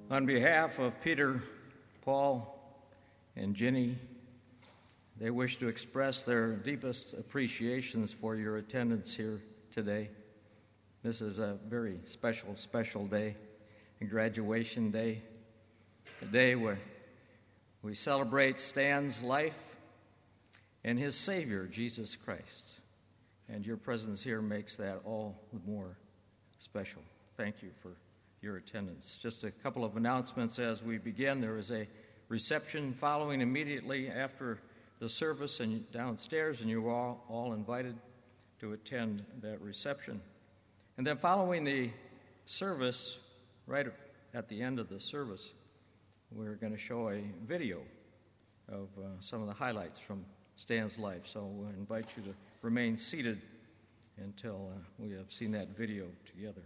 On behalf of Peter, Paul, and Ginny, they wish to express their deepest appreciations for your attendance here today. This is a very special day, a graduation day, a day where we celebrate Stan's life and his Savior, Jesus Christ. And your presence here makes that all the more special. Thank you for your attendance. Just a couple of announcements as we begin. There is a reception following immediately after the service and downstairs, and you are all invited to attend that reception. And then following the service, right at the end of the service, we're going to show a video of some of the highlights from Stan's life. So we'll invite you to remain seated until we have seen that video together.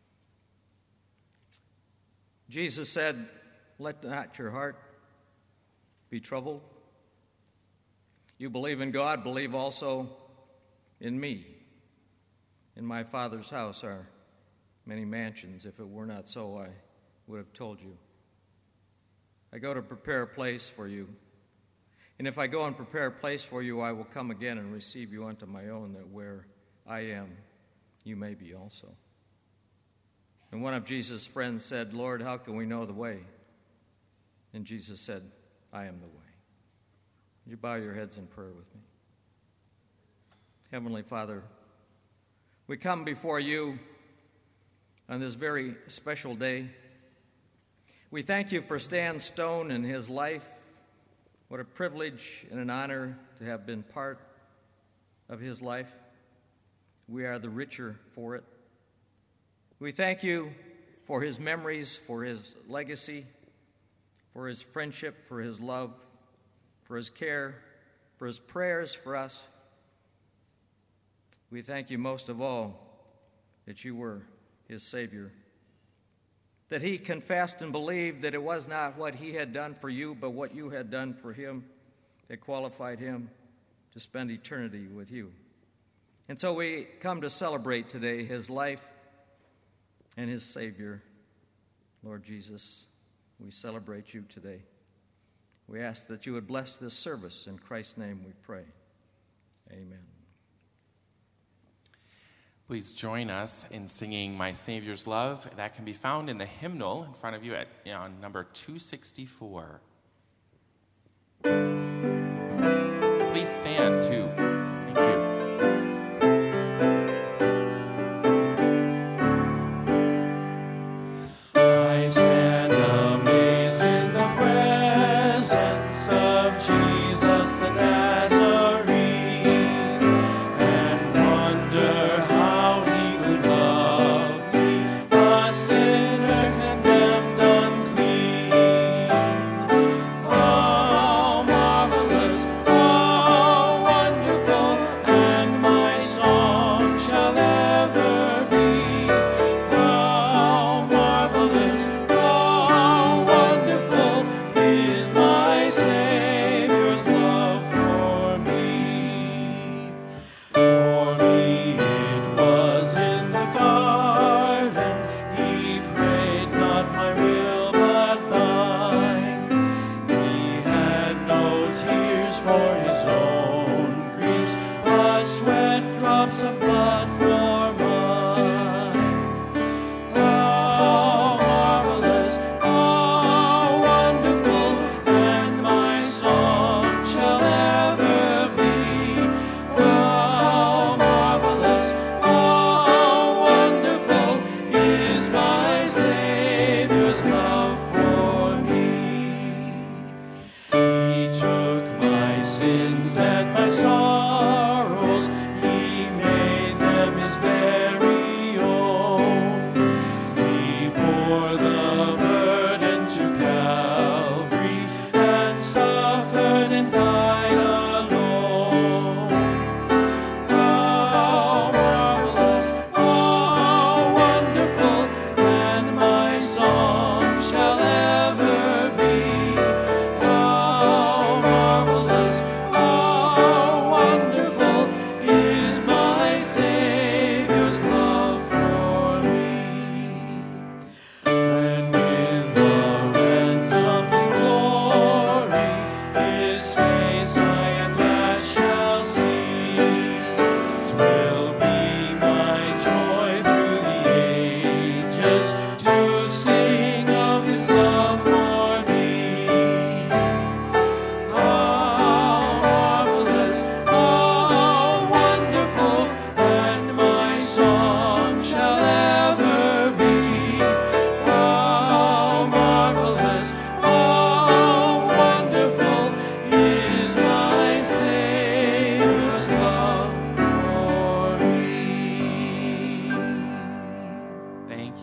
Jesus said, "Let not your heart be troubled. You believe in God, believe also in me. In my Father's house are many mansions. If it were not so, I would have told you. I go to prepare a place for you. And if I go and prepare a place for you, I will come again and receive you unto my own, that where I am, you may be also." And one of Jesus' friends said, "Lord, how can we know the way?" And Jesus said, "I am the way." Would you bow your heads in prayer with me? Heavenly Father, we come before you on this very special day. We thank you for Stan Stone and his life. What a privilege and an honor to have been part of his life. We are the richer for it. We thank you for his memories, for his legacy, for his friendship, for his love, for his care, for his prayers for us. We thank you most of all that you were his Savior, that he confessed and believed that it was not what he had done for you, but what you had done for him that qualified him to spend eternity with you. And so we come to celebrate today his life and his Savior. Lord Jesus, we celebrate you today. We ask that you would bless this service. In Christ's name we pray. Amen. Please join us in singing My Savior's Love. That can be found in the hymnal in front of you on number 264. Please stand too. Thank you. Wonderful.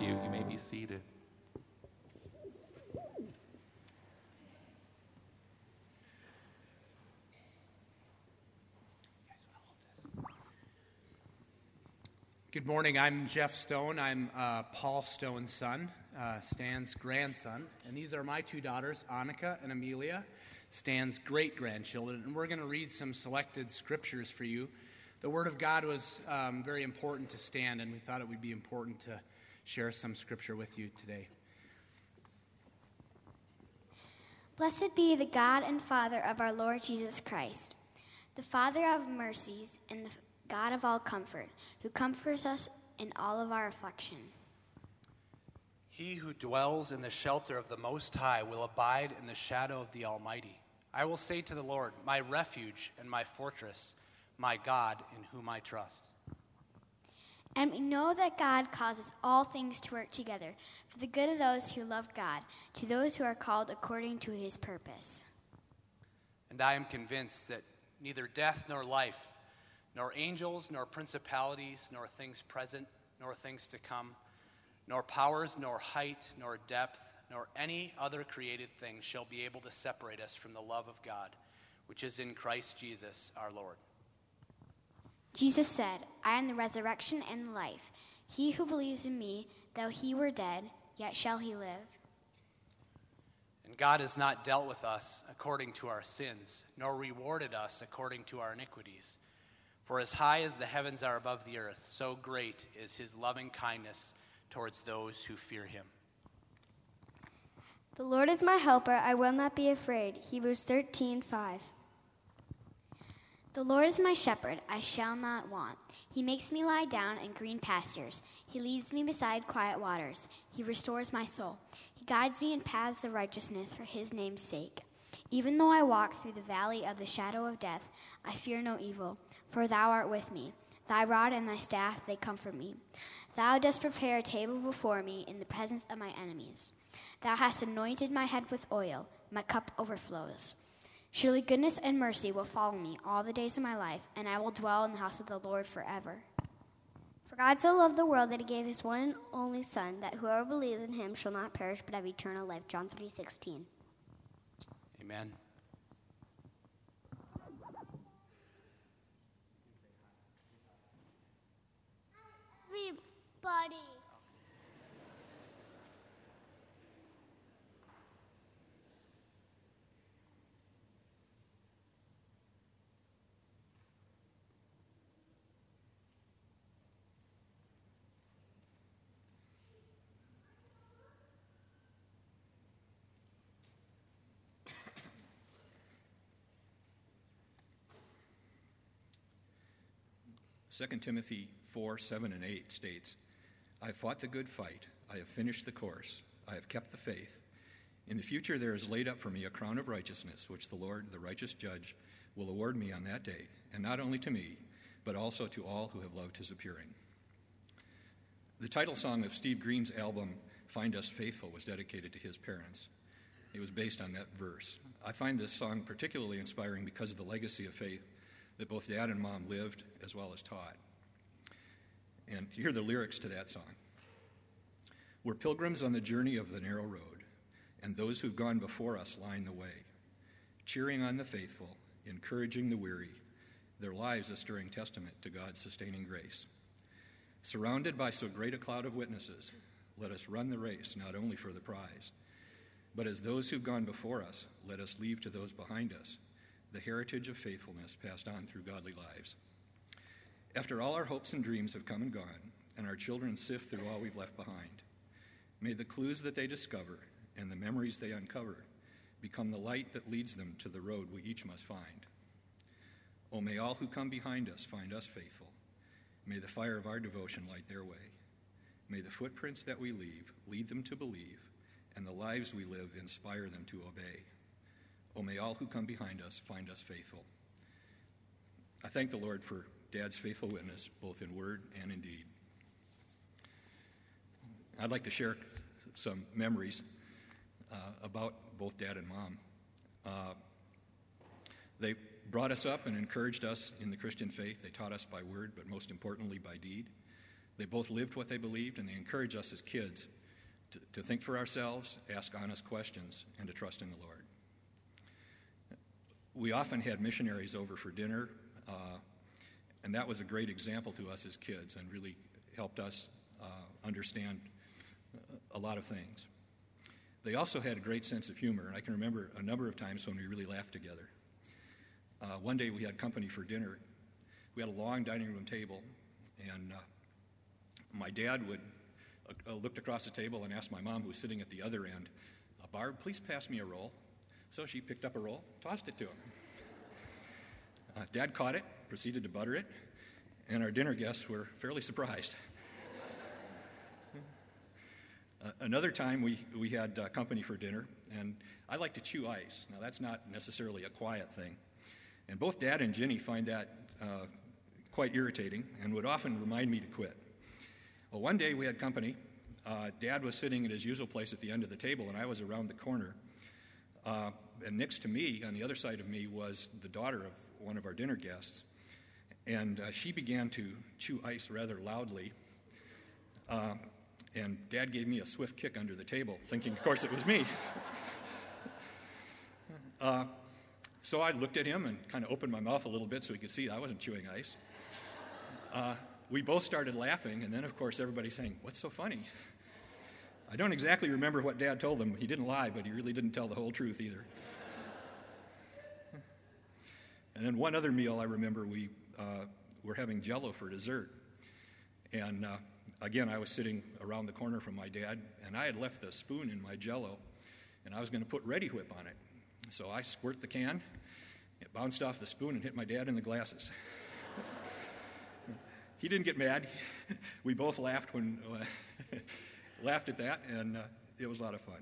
you. You may be seated. Good morning. I'm Jeff Stone. I'm Paul Stone's son, Stan's grandson. And these are my two daughters, Annika and Amelia, Stan's great-grandchildren. And we're going to read some selected scriptures for you. The Word of God was very important to Stan, and we thought it would be important to share some scripture with you today. Blessed be the God and Father of our Lord Jesus Christ, the Father of mercies and the God of all comfort, who comforts us in all of our affliction. He who dwells in the shelter of the Most High will abide in the shadow of the Almighty. I will say to the Lord, my refuge and my fortress, my God in whom I trust. And we know that God causes all things to work together for the good of those who love God, to those who are called according to his purpose. And I am convinced that neither death nor life, nor angels, nor principalities, nor things present, nor things to come, nor powers, nor height, nor depth, nor any other created thing shall be able to separate us from the love of God, which is in Christ Jesus our Lord. Jesus said, I am the resurrection and the life. He who believes in me, though he were dead, yet shall he live. And God has not dealt with us according to our sins, nor rewarded us according to our iniquities. For as high as the heavens are above the earth, so great is his loving kindness towards those who fear him. The Lord is my helper, I will not be afraid. Hebrews 13:5. The Lord is my shepherd, I shall not want. He makes me lie down in green pastures. He leads me beside quiet waters. He restores my soul. He guides me in paths of righteousness for his name's sake. Even though I walk through the valley of the shadow of death, I fear no evil, for thou art with me. Thy rod and thy staff, they comfort me. Thou dost prepare a table before me in the presence of my enemies. Thou hast anointed my head with oil, my cup overflows. Surely goodness and mercy will follow me all the days of my life, and I will dwell in the house of the Lord forever. For God so loved the world that he gave his one and only Son, that whoever believes in him shall not perish but have eternal life. John 3:16. Amen. Everybody. Second Timothy 4:7-8 states, I have fought the good fight, I have finished the course, I have kept the faith. In the future there is laid up for me a crown of righteousness, which the Lord, the righteous judge, will award me on that day, and not only to me, but also to all who have loved his appearing. The title song of Steve Green's album, Find Us Faithful, was dedicated to his parents. It was based on that verse. I find this song particularly inspiring because of the legacy of faith that both Dad and Mom lived as well as taught. And you hear the lyrics to that song. We're pilgrims on the journey of the narrow road, and those who've gone before us line the way, cheering on the faithful, encouraging the weary, their lives a stirring testament to God's sustaining grace. Surrounded by so great a cloud of witnesses, let us run the race not only for the prize, but as those who've gone before us, let us leave to those behind us the heritage of faithfulness passed on through godly lives. After all our hopes and dreams have come and gone, and our children sift through all we've left behind, may the clues that they discover and the memories they uncover become the light that leads them to the road we each must find. Oh, may all who come behind us find us faithful. May the fire of our devotion light their way. May the footprints that we leave lead them to believe, and the lives we live inspire them to obey. Oh, may all who come behind us find us faithful. I thank the Lord for Dad's faithful witness, both in word and in deed. I'd like to share some memories about both Dad and Mom. They brought us up and encouraged us in the Christian faith. They taught us by word, but most importantly by deed. They both lived what they believed, and they encouraged us as kids to think for ourselves, ask honest questions, and to trust in the Lord. We often had missionaries over for dinner, and that was a great example to us as kids and really helped us understand a lot of things. They also had a great sense of humor, and I can remember a number of times when we really laughed together. One day we had company for dinner. We had a long dining room table, and my dad looked across the table and asked my mom, who was sitting at the other end, "Barb, please pass me a roll." So she picked up a roll, tossed it to him. Dad caught it, proceeded to butter it, and our dinner guests were fairly surprised. Another time we had company for dinner, and I like to chew ice. Now, that's not necessarily a quiet thing. And both Dad and Ginny find that quite irritating and would often remind me to quit. Well, one day we had company. Dad was sitting at his usual place at the end of the table, and I was around the corner. And next to me, on the other side of me, was the daughter of one of our dinner guests. And she began to chew ice rather loudly. And Dad gave me a swift kick under the table, thinking, of course, it was me. So I looked at him and kind of opened my mouth a little bit so he could see I wasn't chewing ice. We both started laughing, and then, of course, everybody saying, "What's so funny?" I don't exactly remember what Dad told them. He didn't lie, but he really didn't tell the whole truth either. And then one other meal I remember, we were having Jell-O for dessert. And again, I was sitting around the corner from my dad, and I had left the spoon in my Jell-O, and I was going to put Ready Whip on it. So I squirt the can, it bounced off the spoon and hit my dad in the glasses. He didn't get mad. We both laughed laughed at that, and it was a lot of fun.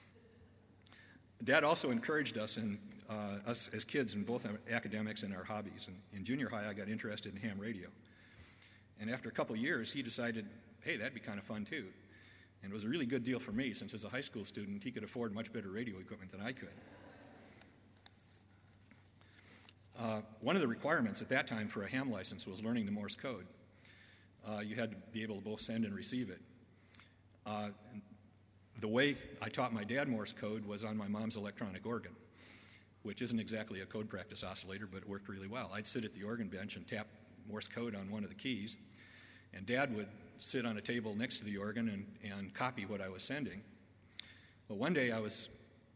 Dad also encouraged us as kids in both our academics and our hobbies. And in junior high, I got interested in ham radio. And after a couple of years, he decided, hey, that'd be kind of fun too. And it was a really good deal for me, since as a high school student, he could afford much better radio equipment than I could. One of the requirements at that time for a ham license was learning the Morse code. You had to be able to both send and receive it. The way I taught my dad Morse code was on my mom's electronic organ, which isn't exactly a code practice oscillator, but it worked really well. I'd sit at the organ bench and tap Morse code on one of the keys, and Dad would sit on a table next to the organ and copy what I was sending. Well, one day I was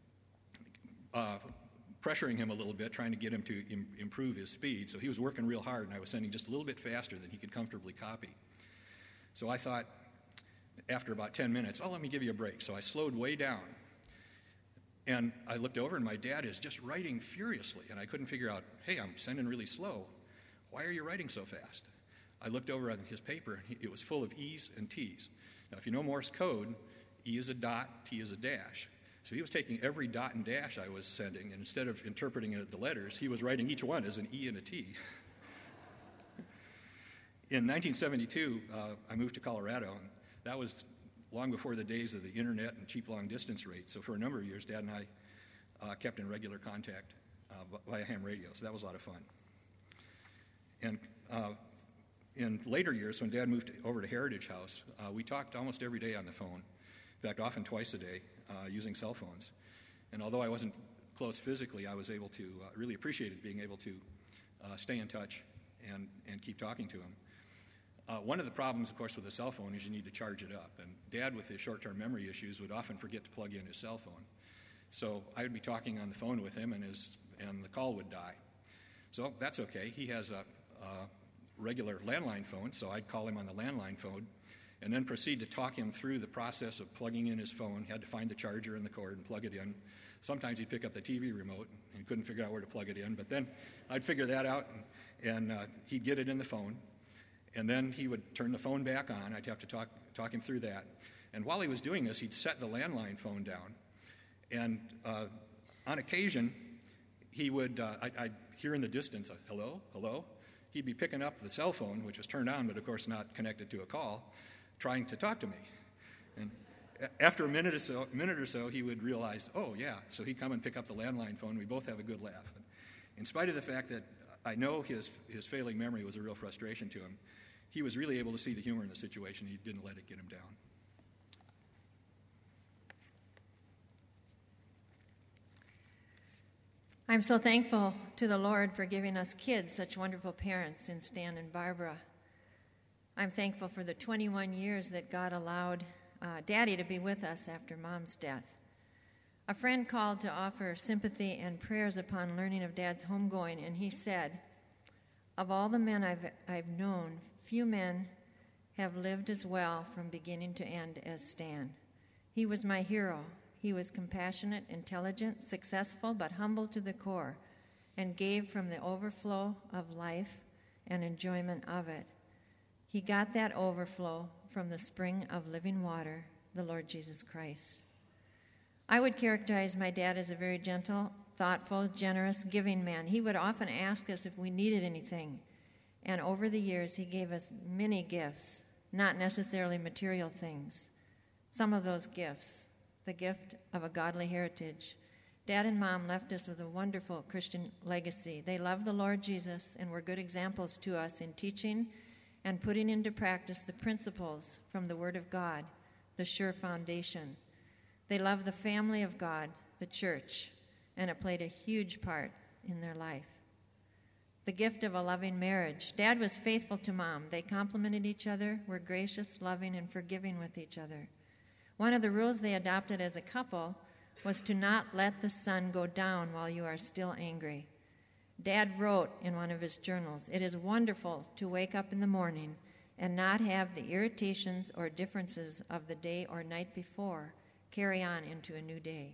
pressuring him a little bit, trying to get him to improve his speed. So he was working real hard, and I was sending just a little bit faster than he could comfortably copy. So I thought, after about 10 minutes, let me give you a break. So I slowed way down. And I looked over, and my dad is just writing furiously. And I couldn't figure out, hey, I'm sending really slow. Why are you writing so fast? I looked over at his paper, and it was full of E's and T's. Now, if you know Morse code, E is a dot, T is a dash. So he was taking every dot and dash I was sending, and instead of interpreting it as the letters, he was writing each one as an E and a T. In 1972, I moved to Colorado, and that was long before the days of the internet and cheap long-distance rates. So for a number of years, Dad and I kept in regular contact via ham radio, so that was a lot of fun. And in later years, when Dad moved over to Heritage House, we talked almost every day on the phone. In fact, often twice a day, using cell phones. And although I wasn't close physically, I was able to really appreciated being able to stay in touch and keep talking to him. One of the problems, of course, with a cell phone is you need to charge it up. And Dad, with his short-term memory issues, would often forget to plug in his cell phone. So I would be talking on the phone with him, and the call would die. So that's okay. He has a regular landline phone, so I'd call him on the landline phone and then proceed to talk him through the process of plugging in his phone. He had to find the charger and the cord and plug it in. Sometimes he'd pick up the TV remote and couldn't figure out where to plug it in, but then I'd figure that out, and he'd get it in the phone. And then he would turn the phone back on. I'd have to talk him through that. And while he was doing this, he'd set the landline phone down. And on occasion, he would, I'd hear in the distance, hello, hello. He'd be picking up the cell phone, which was turned on, but of course not connected to a call, trying to talk to me. And after a minute or so, he would realize, oh, yeah. So he'd come and pick up the landline phone. We both have a good laugh. And in spite of the fact that I know his failing memory was a real frustration to him, he was really able to see the humor in the situation. He didn't let it get him down. I'm so thankful to the Lord for giving us kids, such wonderful parents in Stan and Barbara. I'm thankful for the 21 years that God allowed Daddy to be with us after Mom's death. A friend called to offer sympathy and prayers upon learning of Dad's homegoing, and he said, "Of all the men I've known, few men have lived as well from beginning to end as Stan. He was my hero. He was compassionate, intelligent, successful, but humble to the core, and gave from the overflow of life and enjoyment of it. He got that overflow from the spring of living water, the Lord Jesus Christ." I would characterize my dad as a very gentle, thoughtful, generous, giving man. He would often ask us if we needed anything, and over the years he gave us many gifts, not necessarily material things. Some of those gifts, the gift of a godly heritage. Dad and Mom left us with a wonderful Christian legacy. They loved the Lord Jesus and were good examples to us in teaching and putting into practice the principles from the Word of God, the sure foundation. They loved the family of God, the church, and it played a huge part in their life. The gift of a loving marriage. Dad was faithful to Mom. They complimented each other, were gracious, loving, and forgiving with each other. One of the rules they adopted as a couple was to not let the sun go down while you are still angry. Dad wrote in one of his journals, "It is wonderful to wake up in the morning and not have the irritations or differences of the day or night before carry on into a new day."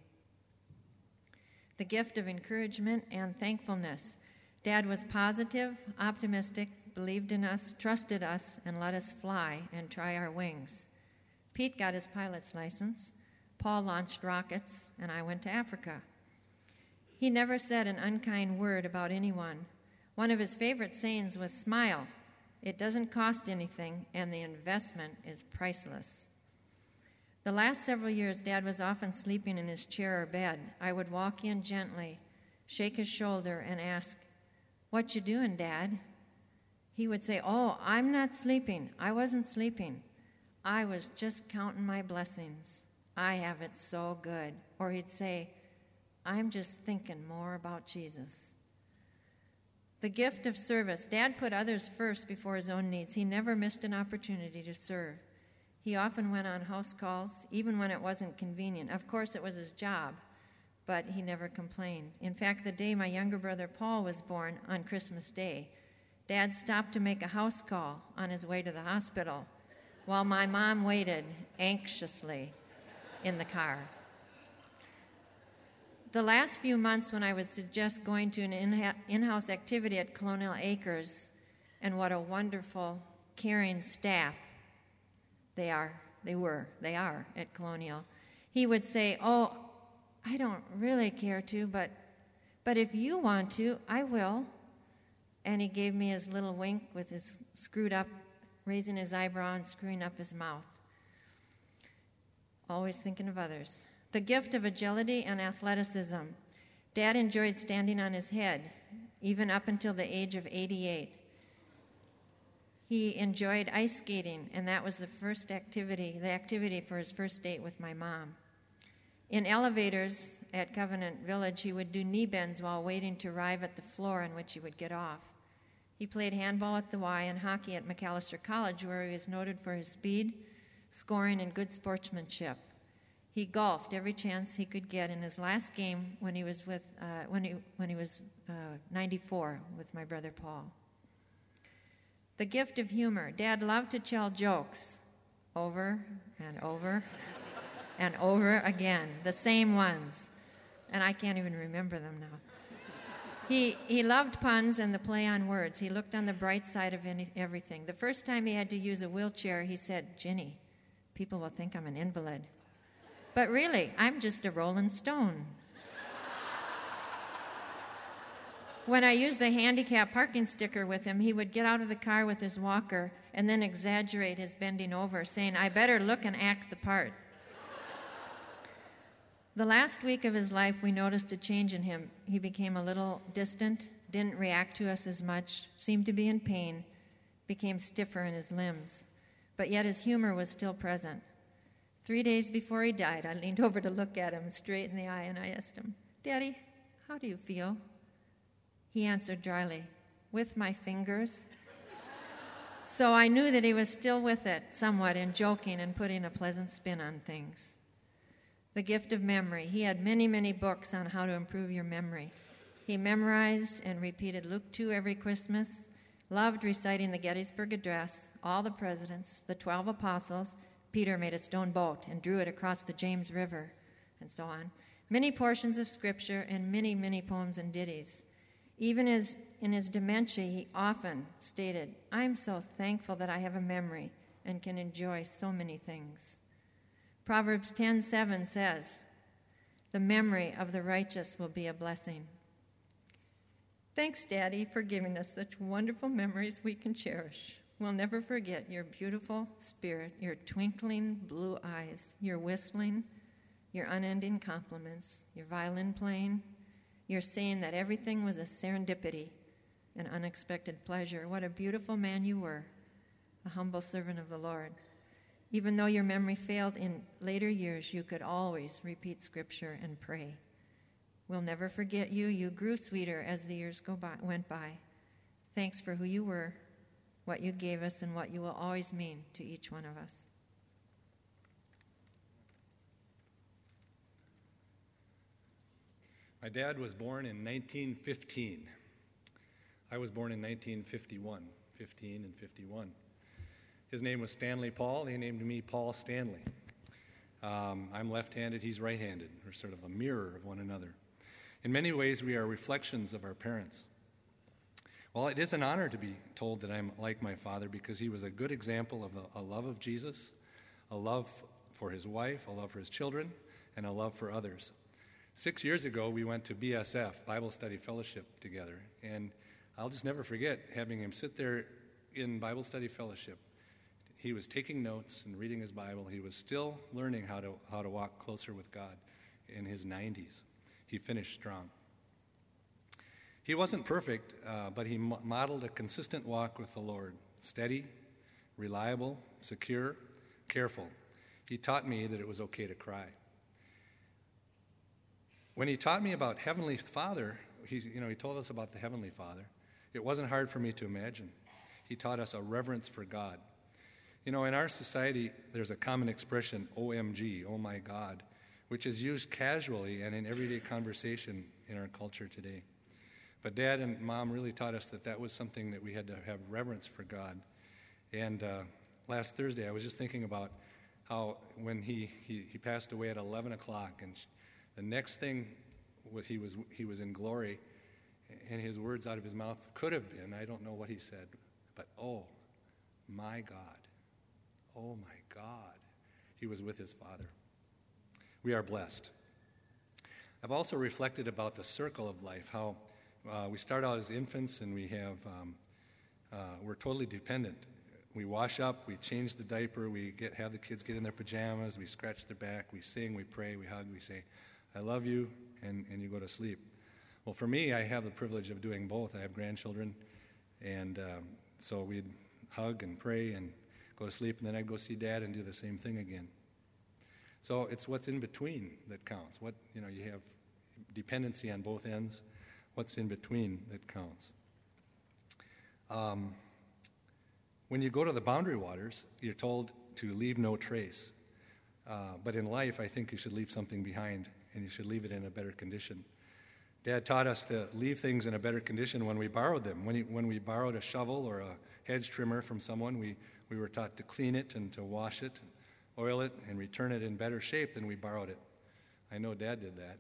The gift of encouragement and thankfulness. Dad was positive, optimistic, believed in us, trusted us, and let us fly and try our wings. Pete got his pilot's license, Paul launched rockets, and I went to Africa. He never said an unkind word about anyone. One of his favorite sayings was, "Smile. It doesn't cost anything, and the investment is priceless." The last several years, Dad was often sleeping in his chair or bed. I would walk in gently, shake his shoulder, and ask, "What you doing, Dad?" He would say, "Oh, I'm not sleeping. I wasn't sleeping. I was just counting my blessings. I have it so good." Or he'd say, "I'm just thinking more about Jesus." The gift of service. Dad put others first before his own needs. He never missed an opportunity to serve. He often went on house calls, even when it wasn't convenient. Of course, it was his job, but he never complained. In fact, the day my younger brother Paul was born, on Christmas Day, Dad stopped to make a house call on his way to the hospital, while my mom waited anxiously in the car. The last few months when I would suggest going to an in-house activity at Colonial Acres, and what a wonderful, caring staff they are at Colonial, he would say, "Oh, I don't really care to, but if you want to, I will." And he gave me his little wink with his screwed up, raising his eyebrow and screwing up his mouth. Always thinking of others. The gift of agility and athleticism. Dad enjoyed standing on his head, even up until the age of 88. He enjoyed ice skating, and that was the activity for his first date with my mom. In elevators at Covenant Village, he would do knee bends while waiting to arrive at the floor on which he would get off. He played handball at the Y and hockey at Macalester College, where he was noted for his speed, scoring, and good sportsmanship. He golfed every chance he could get. In his last game, when he was 94 with my brother Paul. The gift of humor. Dad loved to tell jokes over and over and over again, the same ones, and I can't even remember them now. He loved puns and the play on words. He looked on the bright side of everything. The first time he had to use a wheelchair, he said, "Ginny, people will think I'm an invalid. But really, I'm just a rolling stone." When I used the handicap parking sticker with him, he would get out of the car with his walker and then exaggerate his bending over, saying, "I better look and act the part." The last week of his life, we noticed a change in him. He became a little distant, didn't react to us as much, seemed to be in pain, became stiffer in his limbs, but yet his humor was still present. 3 days before he died, I leaned over to look at him straight in the eye, and I asked him, "Daddy, how do you feel?" He answered dryly, "With my fingers." So I knew that he was still with it, somewhat in joking and putting a pleasant spin on things. The gift of memory. He had many, many books on how to improve your memory. He memorized and repeated Luke 2 every Christmas, loved reciting the Gettysburg Address, all the presidents, the 12 apostles. Peter made a stone boat and drew it across the James River, and so on. Many portions of Scripture and many, many poems and ditties. Even in his dementia, he often stated, "I'm so thankful that I have a memory and can enjoy so many things." Proverbs 10:7 says, "The memory of the righteous will be a blessing." Thanks, Daddy, for giving us such wonderful memories we can cherish. We'll never forget your beautiful spirit, your twinkling blue eyes, your whistling, your unending compliments, your violin playing, your saying that everything was a serendipity, an unexpected pleasure. What a beautiful man you were, a humble servant of the Lord. Even though your memory failed in later years, you could always repeat Scripture and pray. We'll never forget you. You grew sweeter as the years went by. Thanks for who you were, what you gave us, and what you will always mean to each one of us. My dad was born in 1915. I was born in 1951, 15 and 51. His name was Stanley Paul. He named me Paul Stanley. I'm left-handed, he's right-handed. We're sort of a mirror of one another. In many ways, we are reflections of our parents. Well, it is an honor to be told that I'm like my father because he was a good example of a love of Jesus, a love for his wife, a love for his children, and a love for others. 6 years ago, we went to BSF, Bible Study Fellowship, together, and I'll just never forget having him sit there in Bible Study Fellowship. He was taking notes and reading his Bible. He was still learning how to walk closer with God in his 90s. He finished strong. He wasn't perfect, but he modeled a consistent walk with the Lord, steady, reliable, secure, careful. He taught me that it was okay to cry. When he taught me about Heavenly Father, he told us about the Heavenly Father. It wasn't hard for me to imagine. He taught us a reverence for God. In our society, there's a common expression, OMG, oh my God, which is used casually and in everyday conversation in our culture today. But Dad and Mom really taught us that was something that we had to have reverence for God. And last Thursday, I was just thinking about how when he passed away at 11 o'clock, and the next thing was he was in glory, and his words out of his mouth could have been, I don't know what he said, but oh my God, oh my God. He was with his Father. We are blessed. I've also reflected about the circle of life, how we start out as infants and we're totally dependent. We wash up, we change the diaper, we have the kids get in their pajamas, we scratch their back, we sing, we pray, we hug, we say, I love you, and you go to sleep. Well, for me, I have the privilege of doing both. I have grandchildren, and so we'd hug and pray and go to sleep, and then I'd go see Dad and do the same thing again. So it's what's in between that counts. You have dependency on both ends. What's in between that counts. When you go to the boundary waters, you're told to leave no trace. But in life, I think you should leave something behind, and you should leave it in a better condition. Dad taught us to leave things in a better condition when we borrowed them. When we borrowed a shovel or a hedge trimmer from someone, we were taught to clean it and to wash it, oil it, and return it in better shape than we borrowed it. I know Dad did that.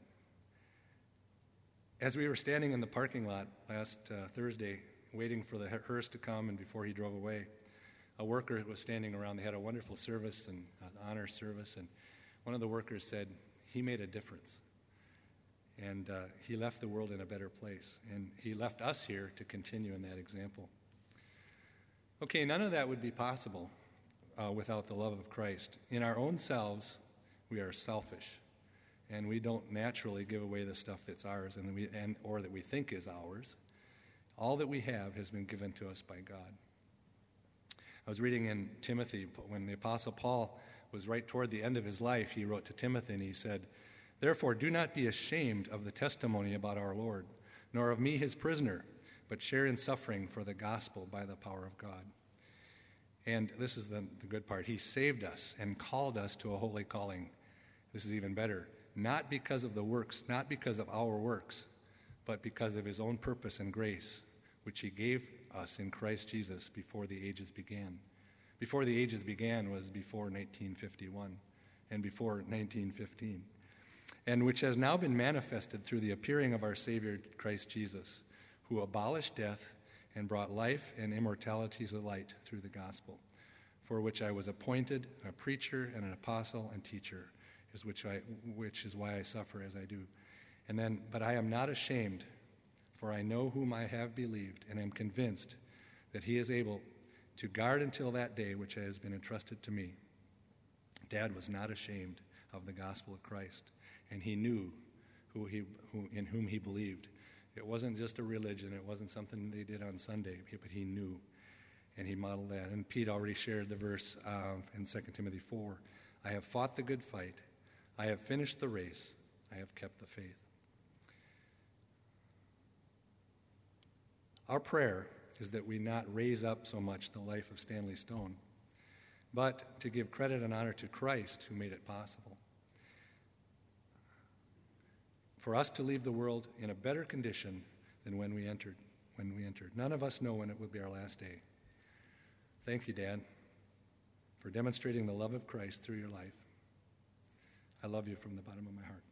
As we were standing in the parking lot last Thursday, waiting for the hearse to come and before he drove away, a worker was standing around. They had a wonderful service and honor service, and one of the workers said, he made a difference. And he left the world in a better place. And he left us here to continue in that example. Okay, none of that would be possible without the love of Christ. In our own selves, we are selfish. And we don't naturally give away the stuff that's ours or that we think is ours. All that we have has been given to us by God. I was reading in Timothy when the Apostle Paul was right toward the end of his life. He wrote to Timothy and he said, "Therefore do not be ashamed of the testimony about our Lord, nor of me his prisoner, but share in suffering for the gospel by the power of God." And this is the good part. He saved us and called us to a holy calling. This is even better. Not because of the works, not because of our works, but because of his own purpose and grace, which he gave us in Christ Jesus before the ages began. Before the ages began was before 1951 and before 1915, and which has now been manifested through the appearing of our Savior Christ Jesus, who abolished death and brought life and immortality to light through the gospel, for which I was appointed a preacher and an apostle and teacher, which is why I suffer as I do. And then, but I am not ashamed, for I know whom I have believed, and am convinced that he is able to guard until that day which has been entrusted to me. Dad was not ashamed of the gospel of Christ, and he knew in whom he believed. It wasn't just a religion, it wasn't something they did on Sunday, but he knew, and he modeled that. And Pete already shared the verse in 2 Timothy 4, "I have fought the good fight, I have finished the race, I have kept the faith." Our prayer is that we not raise up so much the life of Stanley Stone, but to give credit and honor to Christ who made it possible. For us to leave the world in a better condition than when we entered. None of us know when it will be our last day. Thank you, Dad, for demonstrating the love of Christ through your life. I love you from the bottom of my heart.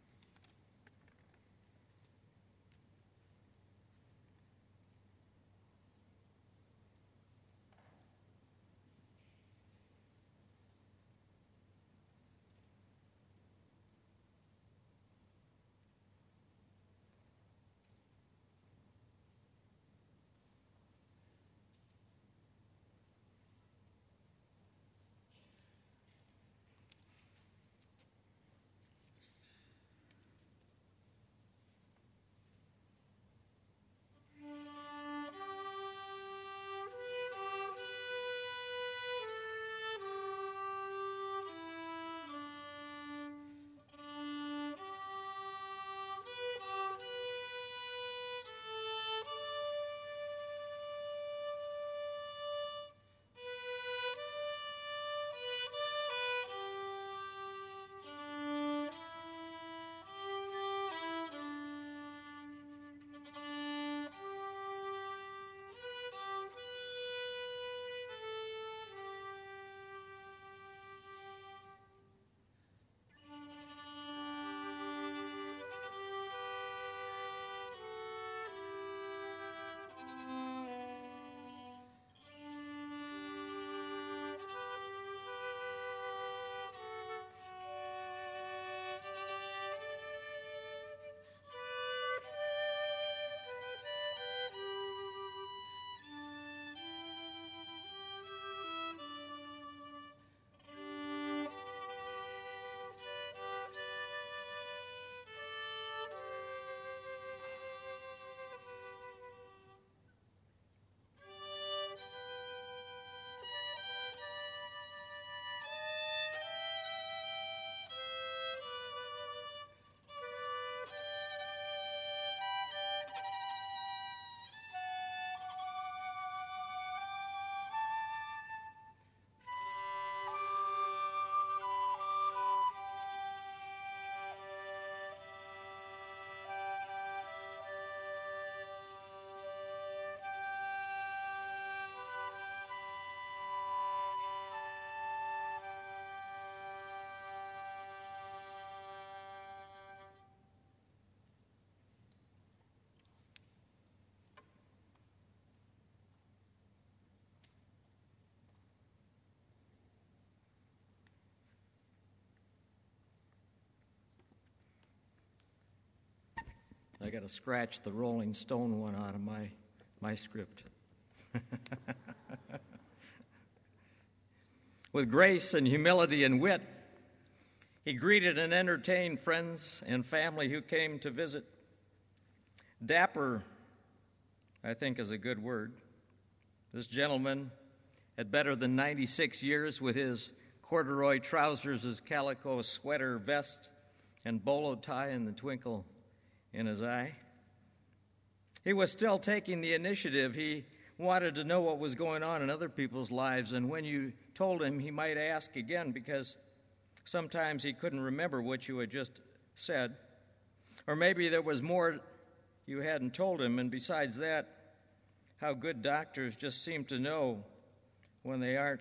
I got to scratch the Rolling Stone one out of my script. With grace and humility and wit, he greeted and entertained friends and family who came to visit. Dapper, I think, is a good word. This gentleman at better than 96 years with his corduroy trousers, his calico sweater vest, and bolo tie and the twinkle in his eye. He was still taking the initiative. He wanted to know what was going on in other people's lives, and when you told him, he might ask again because sometimes he couldn't remember what you had just said. Or maybe there was more you hadn't told him, and besides that, how good doctors just seem to know when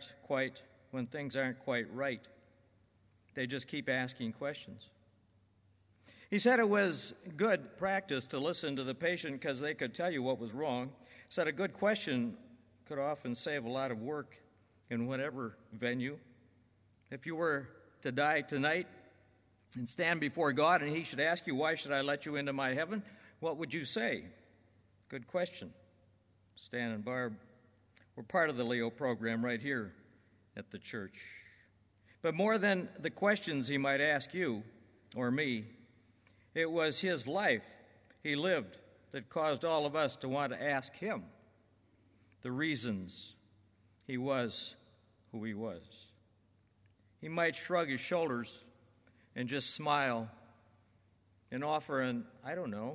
things aren't quite right. They just keep asking questions. He said it was good practice to listen to the patient because they could tell you what was wrong. He said a good question could often save a lot of work in whatever venue. If you were to die tonight and stand before God and he should ask you, why should I let you into my heaven? What would you say? Good question. Stan and Barb were part of the Leo program right here at the church. But more than the questions he might ask you or me, it was his life he lived that caused all of us to want to ask him the reasons he was who he was. He might shrug his shoulders and just smile and offer an, I don't know.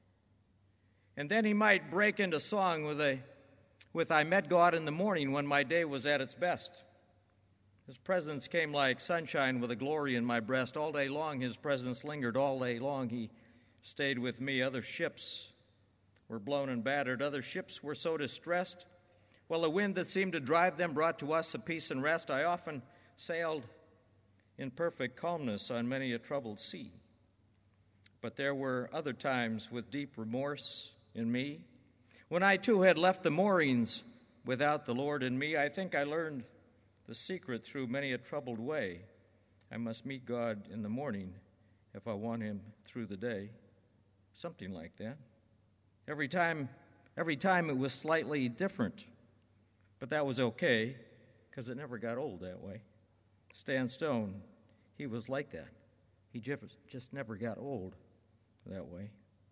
And then he might break into song with I met God in the morning when my day was at its best. His presence came like sunshine with a glory in my breast. All day long his presence lingered. All day long he stayed with me. Other ships were blown and battered. Other ships were so distressed. Well, the wind that seemed to drive them brought to us a peace and rest. I often sailed in perfect calmness on many a troubled sea. But there were other times with deep remorse in me, when I too had left the moorings without the Lord in me. I think I learned the secret through many a troubled way. I must meet God in the morning if I want him through the day. Something like that. Every time it was slightly different. But that was okay, because it never got old that way. Stan Stone, he was like that. He just never got old that way.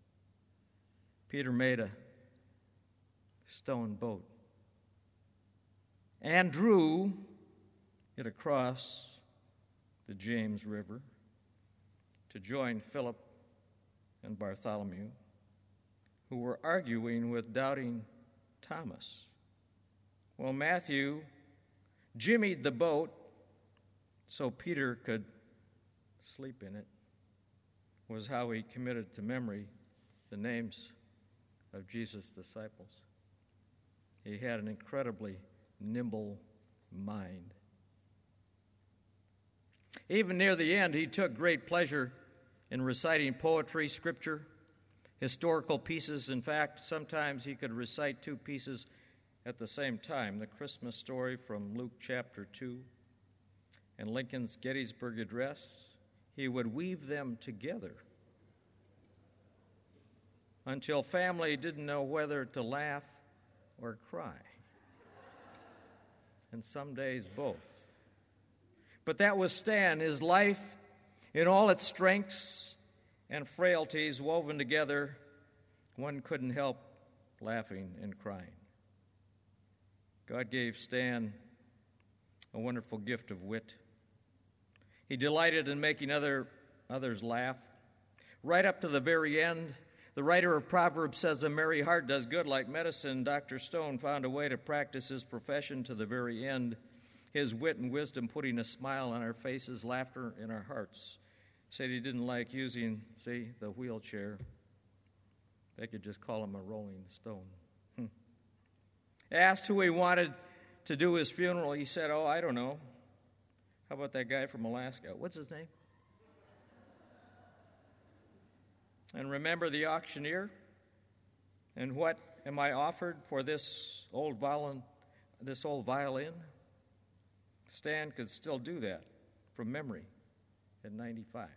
Peter made a stone boat and drew it across the James River to join Philip and Bartholomew, who were arguing with doubting Thomas. Well, Matthew jimmied the boat so Peter could sleep in it, was how he committed to memory the names of Jesus' disciples. He had an incredibly nimble mind. Even near the end, he took great pleasure in reciting poetry, scripture, historical pieces. In fact, sometimes he could recite two pieces at the same time. The Christmas story from Luke chapter 2 and Lincoln's Gettysburg Address. He would weave them together until family didn't know whether to laugh or cry. And some days both. But that was Stan, his life in all its strengths and frailties woven together. One couldn't help laughing and crying. God gave Stan a wonderful gift of wit. He delighted in making others laugh. Right up to the very end, the writer of Proverbs says, a merry heart does good like medicine. Dr. Stone found a way to practice his profession to the very end. His wit and wisdom putting a smile on our faces, laughter in our hearts. Said he didn't like using, the wheelchair. They could just call him a rolling stone. Asked who he wanted to do his funeral, he said, I don't know. How about that guy from Alaska? What's his name? And remember the auctioneer? And what am I offered for this old violin? Stan could still do that from memory at 95.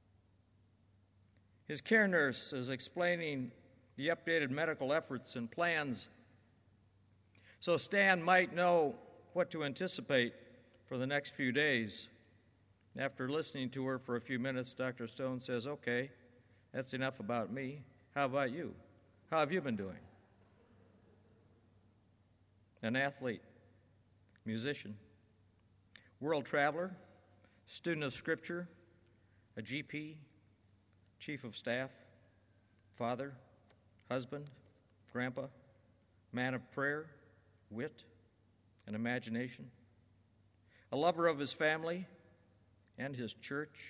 His care nurse is explaining the updated medical efforts and plans so Stan might know what to anticipate for the next few days. After listening to her for a few minutes, Dr. Stone says, okay, that's enough about me. How about you? How have you been doing? An athlete, musician, world traveler, student of Scripture, a GP, chief of staff, father, husband, grandpa, man of prayer, wit, and imagination, a lover of his family and his church,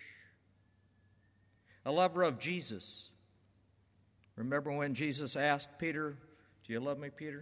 a lover of Jesus. Remember when Jesus asked Peter, "Do you love me, Peter?"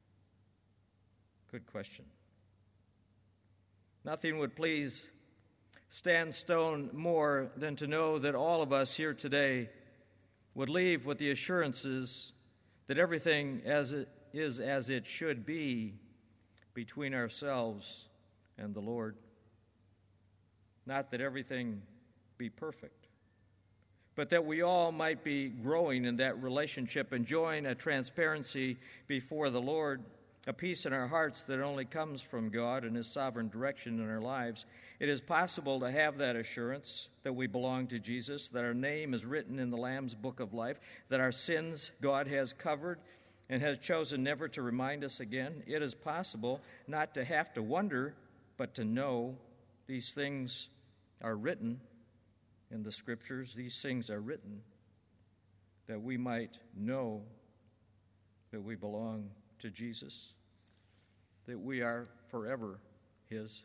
Good question. Nothing would please Stan Stone more than to know that all of us here today would leave with the assurances that everything as it should be between ourselves and the Lord. Not that everything be perfect, but that we all might be growing in that relationship, enjoying a transparency before the Lord, a peace in our hearts that only comes from God and His sovereign direction in our lives. It is possible to have that assurance that we belong to Jesus, that our name is written in the Lamb's book of life, that our sins God has covered and has chosen never to remind us again. It is possible not to have to wonder, but to know these things are written in the Scriptures. These things are written that we might know that we belong to Jesus, that we are forever His.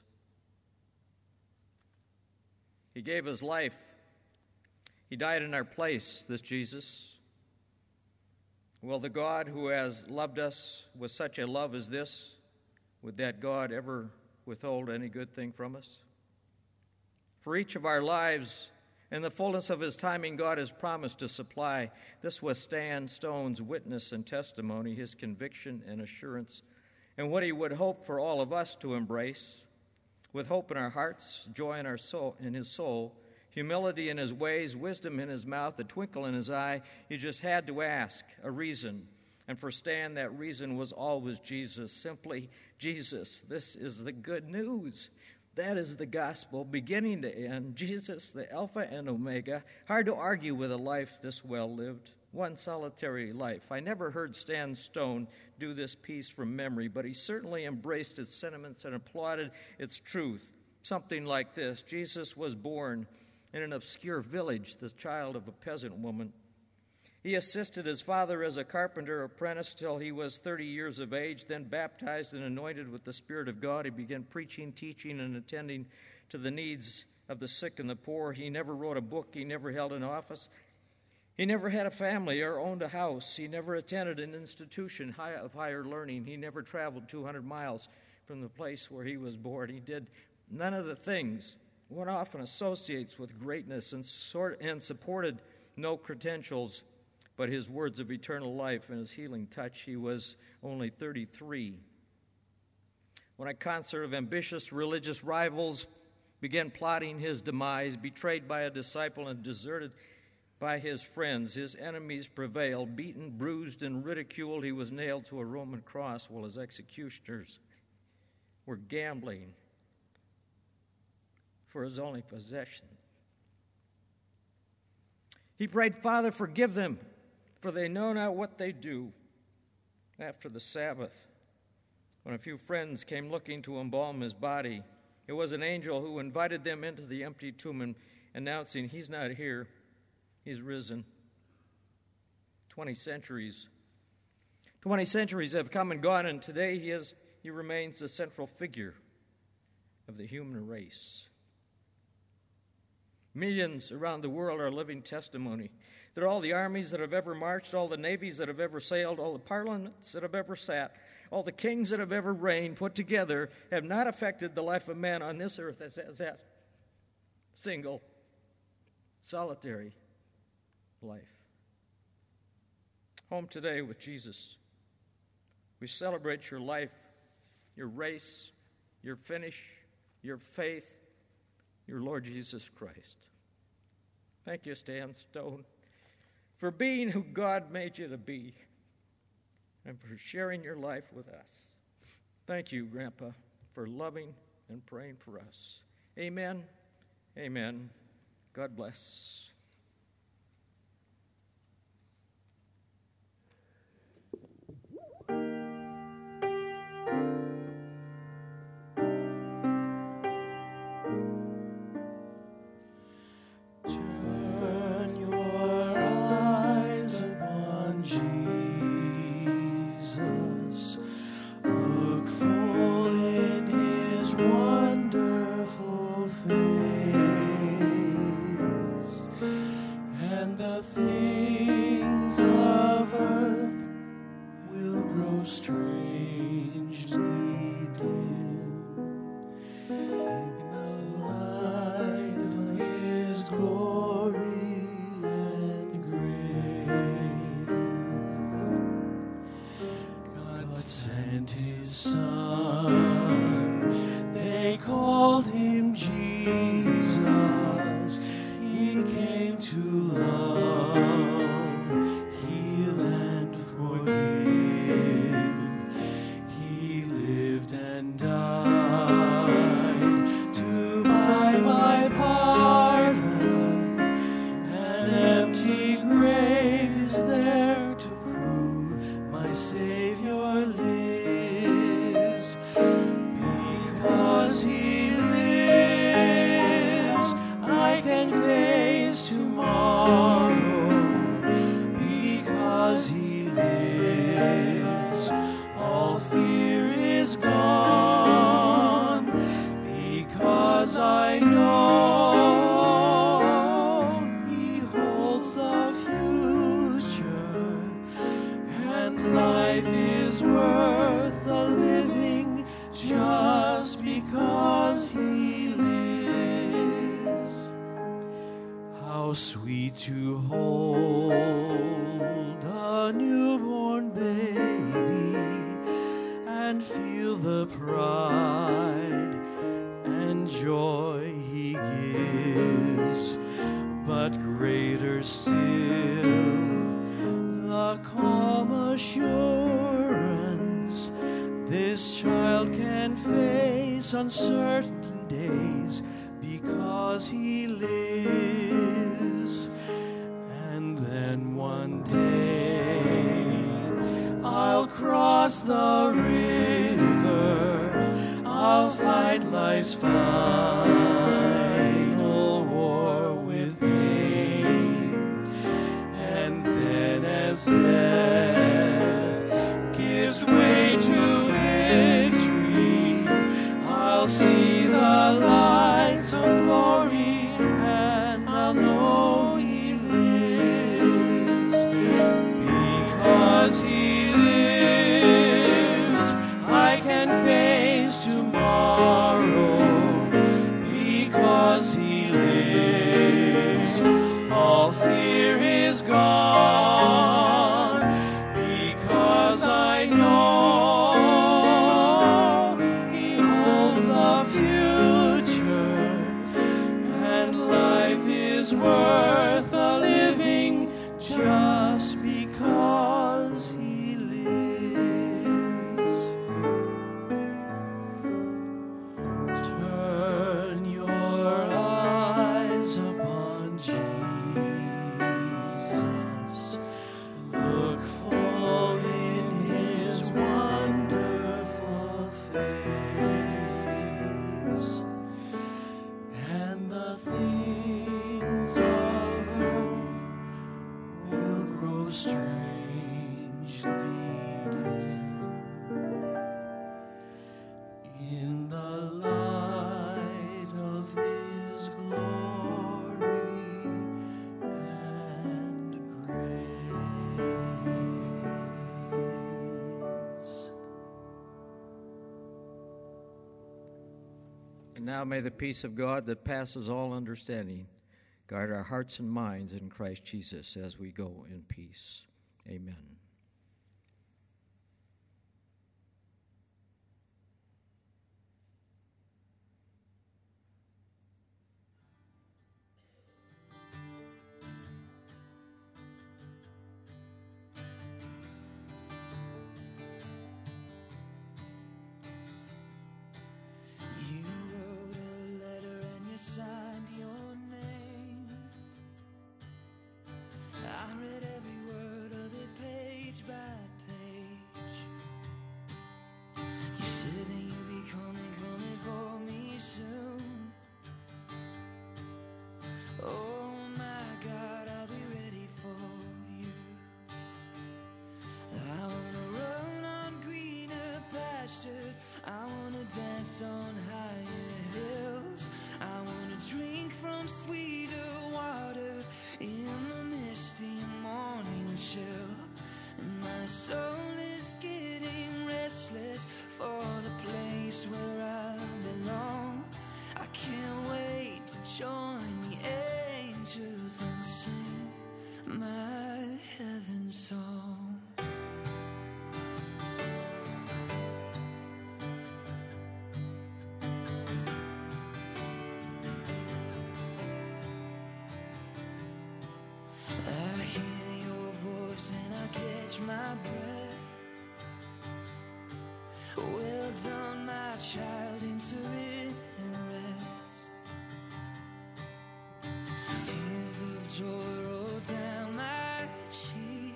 He gave His life. He died in our place, this Jesus. Will the God who has loved us with such a love as this, would that God ever withhold any good thing from us? For each of our lives, in the fullness of His timing, God has promised to supply. This was Stan Stone's witness and testimony, his conviction and assurance, and what he would hope for all of us to embrace. With hope in our hearts, joy in our soul, in his soul, humility in his ways, wisdom in his mouth, a twinkle in his eye, you just had to ask a reason. And for Stan, that reason was always Jesus, simply Jesus. This is the good news. That is the gospel, beginning to end. Jesus, the Alpha and Omega. Hard to argue with a life this well lived. One solitary life. I never heard Stan Stone do this piece from memory, but he certainly embraced its sentiments and applauded its truth. Something like this: Jesus was born in an obscure village, the child of a peasant woman. He assisted his father as a carpenter apprentice till he was 30 years of age, then baptized and anointed with the Spirit of God. He began preaching, teaching, and attending to the needs of the sick and the poor. He never wrote a book. He never held an office. He never had a family or owned a house. He never attended an institution of higher learning. He never traveled 200 miles from the place where he was born. He did none of the things one often associates with greatness, and supported no credentials but his words of eternal life and his healing touch. He was only 33 when a concert of ambitious religious rivals began plotting his demise. Betrayed by a disciple and deserted by his friends, his enemies prevailed. Beaten, bruised, and ridiculed, he was nailed to a Roman cross while his executioners were gambling for his only possession. He prayed, "Father, forgive them, for they know not what they do." After the Sabbath, when a few friends came looking to embalm his body, it was an angel who invited them into the empty tomb, announcing, "He's not here, he's risen." 20 centuries have come and gone, and today he remains the central figure of the human race. Millions around the world are living testimony that all the armies that have ever marched, all the navies that have ever sailed, all the parliaments that have ever sat, all the kings that have ever reigned put together have not affected the life of man on this earth as that single, solitary life. Home today with Jesus. We celebrate your life, your race, your finish, your faith, your Lord Jesus Christ. Thank you, Stan Stone, for being who God made you to be and for sharing your life with us. Thank you, Grandpa, for loving and praying for us. Amen. Amen. God bless. the things of earth will grow strangely dim in the light of His glory and grace. God sent His Son, they called Him Jesus. He came to love, heal, and forgive. He lived and died to buy my pardon. An empty grave is there to prove my Savior lives. Because He lives, I can face tomorrow. Because He lives, all fear is gone. Because I know He holds the future, and life is worth the living just because He lives. How sweet to hold a newborn baby and feel the pride and joy He gives, but greater still the calm assurance this child can face uncertain days because He lives. And then one day I'll cross the river, I'll fight life's final war with pain, and then as death gives way to victory, I'll see the lights of glory, and I'll know He lives. Because He lives, I can face tomorrow. Because He lives, all fear is gone. Because I know He holds the future, and life is worth the living just because He lives. Turn your eyes upon Jesus. Look full in His wonderful face, and the things of earth will grow strangely dim in the light of His glory and grace. And now may the peace of God that passes all understanding guard our hearts and minds in Christ Jesus as we go in peace. Amen. You wrote a letter and you signed your name. I read every word of it page by page. You said that you'd be coming for me soon. Oh my God, I'll be ready for you. I wanna run on greener pastures, I wanna dance on higher hills, I wanna drink from sweeter waters in the my heaven song. I hear your voice and I catch my breath. Well done, my child, enter in and rest. Tears of joy roll down my cheek.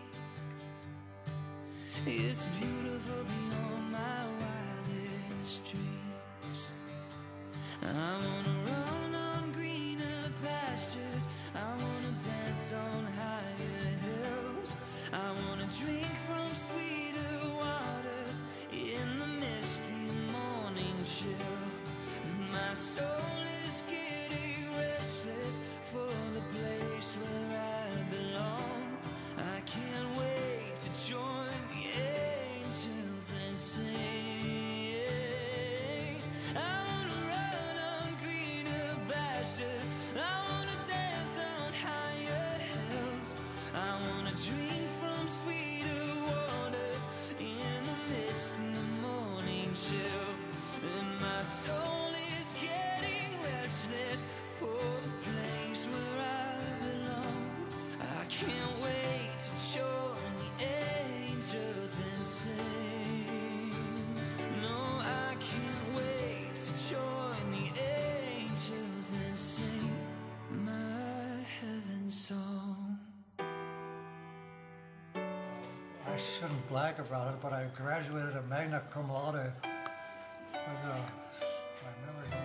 It's beautiful beyond my wildest dreams. I wanna run on greener pastures. I wanna dance on higher hills. I wanna drink from sweeter waters in the misty morning chill. And my soul is getting restless for the place where I belong. I can't wait to join the angels and sing. I wanna run on greener pastures. I wanna dance on higher hills. I wanna drink from sweeter waters in the misty morning chill. And my soul is getting restless for the place where I belong. I can't wait to join the angels and sing. No, I can't wait to join the angels and sing my heaven song. I shouldn't brag about it, but I graduated at magna cum laude. My memory.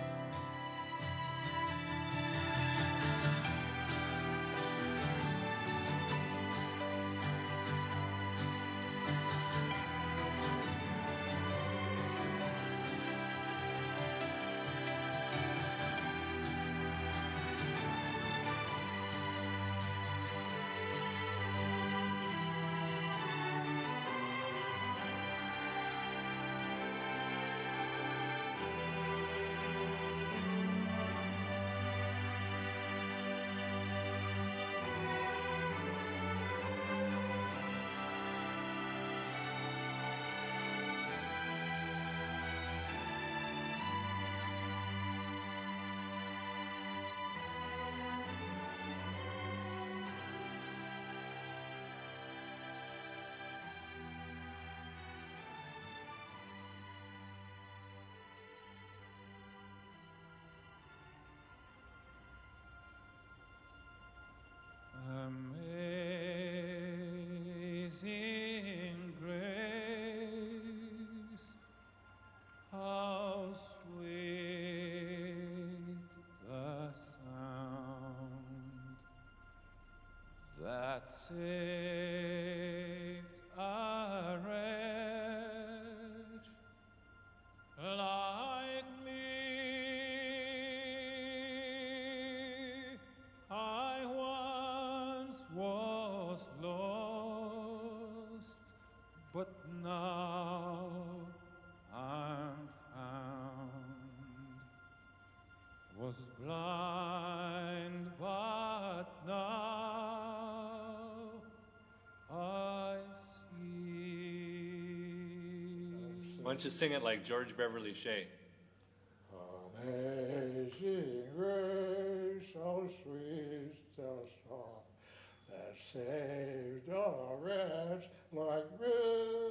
Amazing grace, how sweet the sound that saved a wretch like me. I once was lost, but now I'm found. Was blind, but now I see. Why don't you sing it like George Beverly Shea? Amazing grace, how sweet the song that saved a wretch like me.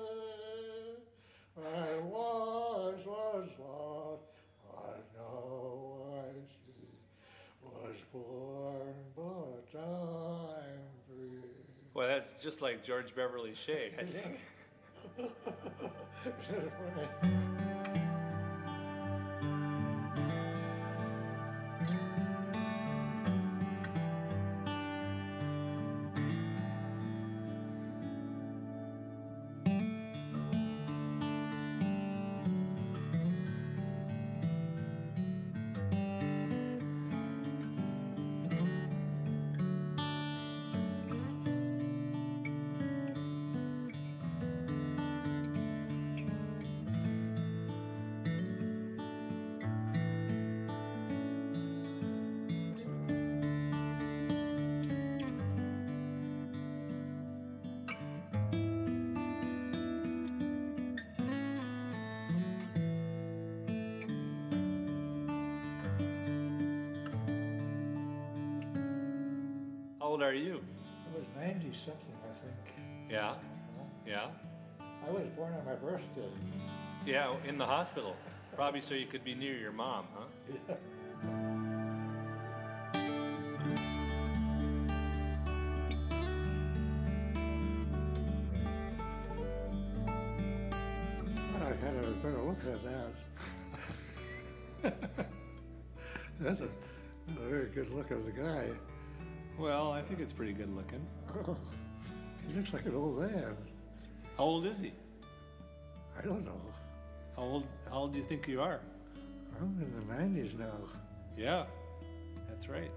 I once was lost, but now I see. Was born, but I'm free. Well, that's just like George Beverly Shea, I think. Isn't it funny? old are you? I was 90-something, I think. Yeah? Yeah? I was born on my birthday. Yeah, in the hospital. Probably so you could be near your mom, huh? Yeah. I had a better look at that. That's a very good look of the guy. Well, I think it's pretty good looking. Oh, he looks like an old man. How old is he? I don't know. How old do you think you are? I'm in the 90s now. Yeah, that's right.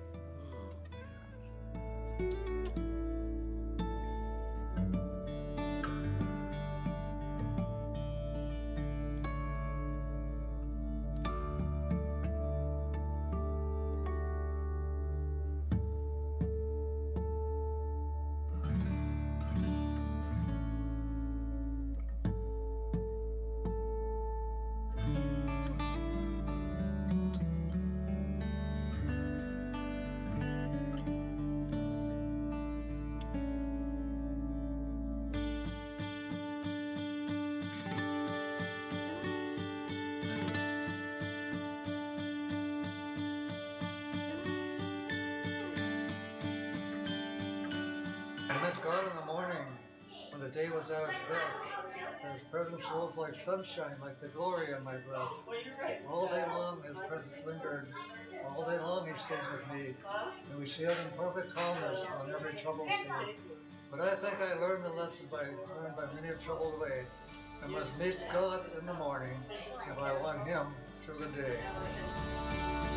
I met God in the morning when the day was at its best, and His presence rose like sunshine, like the glory on my breast. All day long His presence lingered, all day long He stayed with me, and we sailed in perfect calmness on every troubled sea. But I think I learned the lesson by many a troubled way. I must meet God in the morning if I want Him through the day.